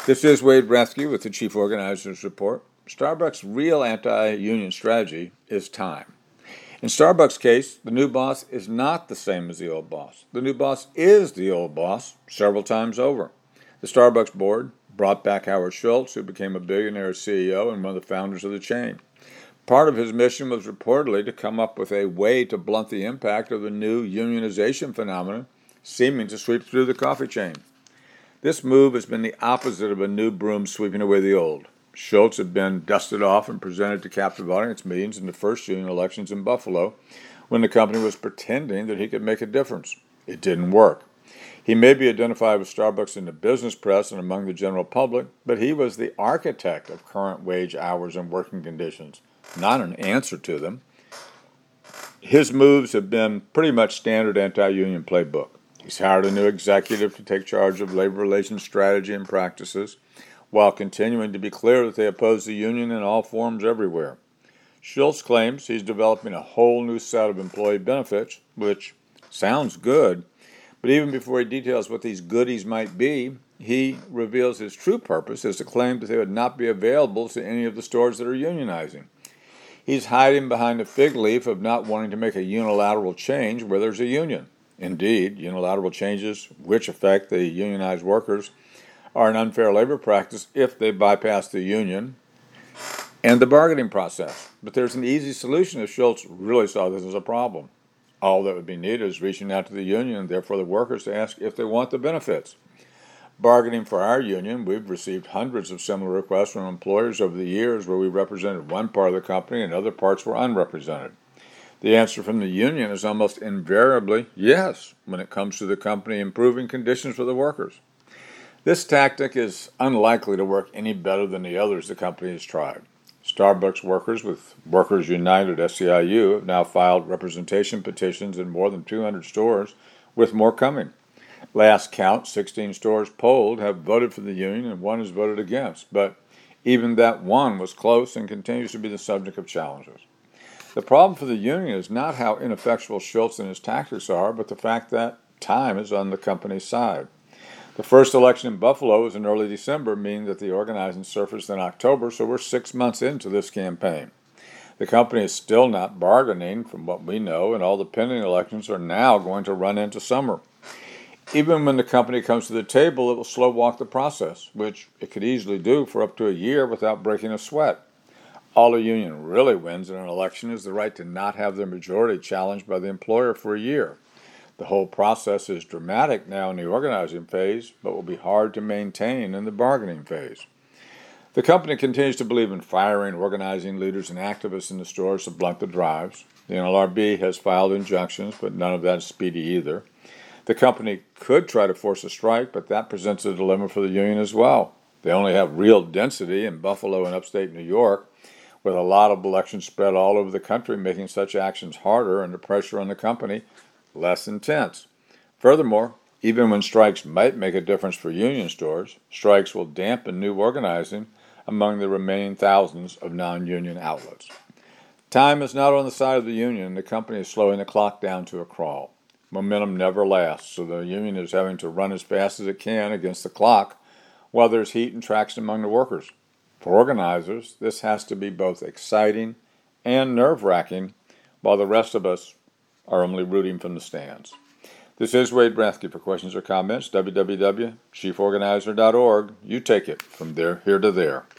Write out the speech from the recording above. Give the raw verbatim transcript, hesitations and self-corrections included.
This is Wade Bresky with the Chief Organizers Report. Starbucks' real anti-union strategy is time. In Starbucks' case, the new boss is not the same as the old boss. The new boss is the old boss several times over. The Starbucks board brought back Howard Schultz, who became a billionaire C E O and one of the founders of the chain. Part of his mission was reportedly to come up with a way to blunt the impact of the new unionization phenomenon seeming to sweep through the coffee chain. This move has been the opposite of a new broom sweeping away the old. Schultz had been dusted off and presented to captive audience meetings in the first union elections in Buffalo when the company was pretending that he could make a difference. It didn't work. He may be identified with Starbucks in the business press and among the general public, but he was the architect of current wage hours and working conditions, not an answer to them. His moves have been pretty much standard anti-union playbook. He's hired a new executive to take charge of labor relations strategy and practices, while continuing to be clear that they oppose the union in all forms everywhere. Schultz claims he's developing a whole new set of employee benefits, which sounds good, but even before he details what these goodies might be, he reveals his true purpose is to claim that they would not be available to any of the stores that are unionizing. He's hiding behind the fig leaf of not wanting to make a unilateral change where there's a union. Indeed, unilateral changes which affect the unionized workers are an unfair labor practice if they bypass the union and the bargaining process. But there's an easy solution if Schultz really saw this as a problem. All that would be needed is reaching out to the union and therefore the workers to ask if they want the benefits. Bargaining for our union, we've received hundreds of similar requests from employers over the years where we represented one part of the company and other parts were unrepresented. The answer from the union is almost invariably yes when it comes to the company improving conditions for the workers. This tactic is unlikely to work any better than the others the company has tried. Starbucks workers with Workers United S E I U have now filed representation petitions in more than two hundred stores, with more coming. Last count, sixteen stores polled have voted for the union and one has voted against, but even that one was close and continues to be the subject of challenges. The problem for the union is not how ineffectual Schultz and his tactics are, but the fact that time is on the company's side. The first election in Buffalo was in early December, meaning that the organizing surfaced in October, so we're six months into this campaign. The company is still not bargaining, from what we know, and all the pending elections are now going to run into summer. Even when the company comes to the table, it will slow walk the process, which it could easily do for up to a year without breaking a sweat. All a union really wins in an election is the right to not have their majority challenged by the employer for a year. The whole process is dramatic now in the organizing phase, but will be hard to maintain in the bargaining phase. The company continues to believe in firing organizing leaders and activists in the stores to blunt the drives. The N L R B has filed injunctions, but none of that is speedy either. The company could try to force a strike, but that presents a dilemma for the union as well. They only have real density in Buffalo and upstate New York, with a lot of elections spread all over the country, making such actions harder and the pressure on the company less intense. Furthermore, even when strikes might make a difference for union stores, strikes will dampen new organizing among the remaining thousands of non-union outlets. Time is not on the side of the union, and the company is slowing the clock down to a crawl. Momentum never lasts, so the union is having to run as fast as it can against the clock while there's heat and traction among the workers. For organizers, this has to be both exciting and nerve-wracking, while the rest of us are only rooting from the stands. This is Wade Bresky. For questions or comments, w w w dot chief organizer dot org. You take it from there here to there.